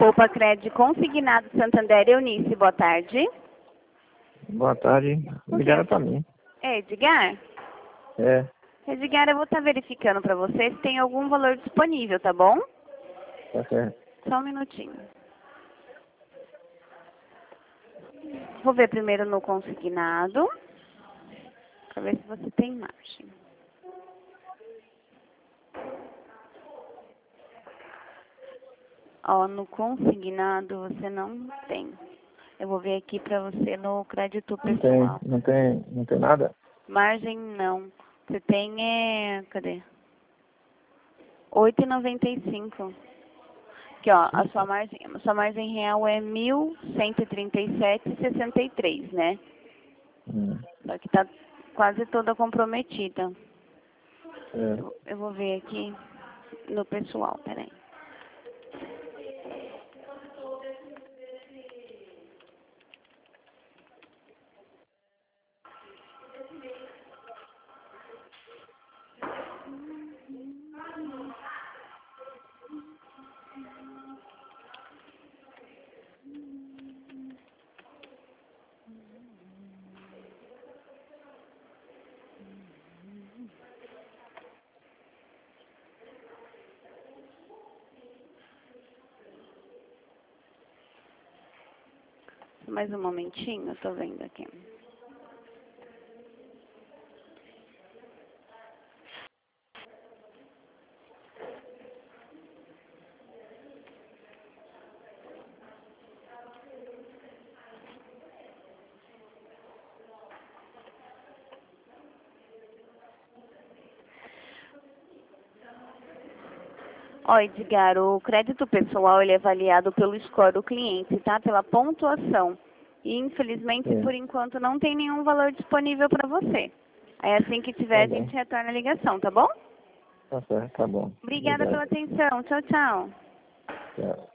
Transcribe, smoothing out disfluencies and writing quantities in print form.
Poupa Cred consignado Santander Eunice, boa tarde. Boa tarde. Ligaram pra mim. É, Edgar? É, Edgar, eu vou estar verificando para você se tem algum valor disponível, tá bom? tá certo. Só um minutinho. Vou ver primeiro no consignado, para ver se você tem margem. Ó, no consignado você não tem. Eu vou ver aqui para você no crédito pessoal. Não tem nada? Margem não. Você tem, cadê? 8,95. Aqui, ó, a sua margem real é 1.137,63, né? Só que tá quase toda comprometida. É. Eu vou ver aqui no pessoal, peraí. Mais um momentinho, eu tô vendo aqui. Ó, Edgar, o crédito pessoal ele é avaliado pelo score do cliente, tá? Pela pontuação. E, infelizmente, Sim. por enquanto, não tem nenhum valor disponível para você. Aí, assim que tiver, Tá a bom. gente retorna a ligação, tá bom? Tá certo, tá bom. Obrigada pela Obrigado. atenção. Tchau, tchau. Tchau.